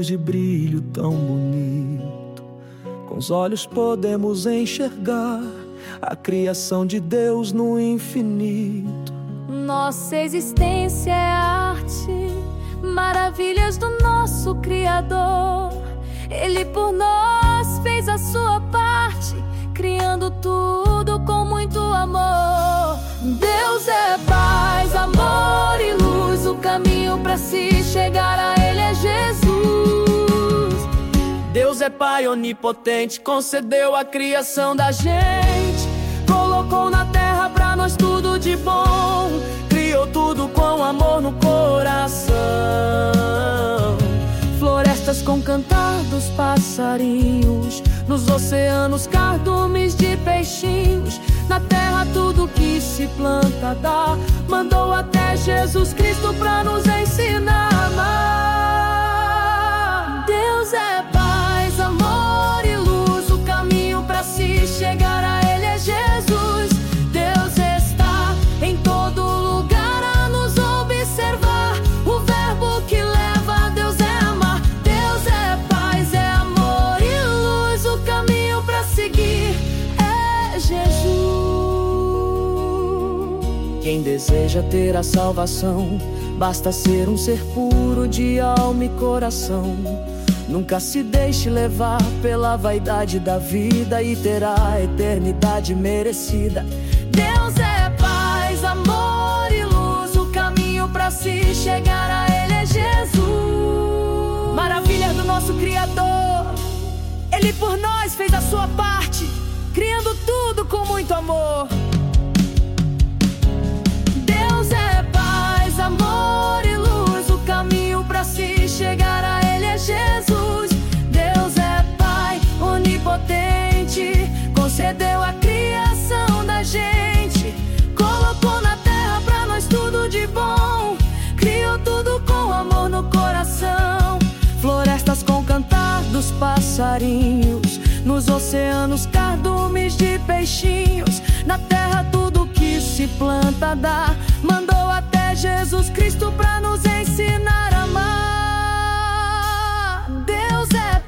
luz de brilho tão bonito. Com os olhos podemos enxergar a criação de Deus no infinito. Nossa existência é arte, maravilhas do nosso Criador. Ele por nós fez a sua parte, criando tudo com muito amor. Deus é paz, amor e luz. O caminho para se chegar a Ele é Jesus. Deus é Pai onipotente, concedeu a criação da gente. Colocou na terra pra nós tudo de bom. Criou tudo com amor no coração. Florestas com cantar dos passarinhos, nos oceanos cardumes de peixinhos. Na terra tudo que se planta dá. Mandou até Jesus Cristo pra nos ensinar a amar. Deus é paz, amor e luz. O caminho pra se chegar a Ele é Jesus. Deus está em todo lugar a nos observar. O verbo que leva a Deus é amar. Deus é paz, é amor e luz. O caminho pra seguir é Jesus. Quem deseja ter a salvação, basta ser um ser puro de alma e coração. Nunca se deixe levar pela vaidade da vida e terá a eternidade merecida. Deus é paz, amor e luz. O caminho pra se chegar a Ele é Jesus. Maravilha do nosso Criador, Ele por nós fez a sua parte, criando tudo com muito amor. Deus é paz, amor e luz. O caminho pra se chegar a Ele é Jesus. Deus é Pai onipotente, concedeu a criação da gente. Colocou na terra pra nós tudo de bom. Criou tudo com amor no coração. Florestas com cantar dos passarinhos, nos oceanos cardumes de peixinhos. Na terra tudo que se planta dá. Mandou até Jesus Cristo pra nos ensinar a amar. Deus é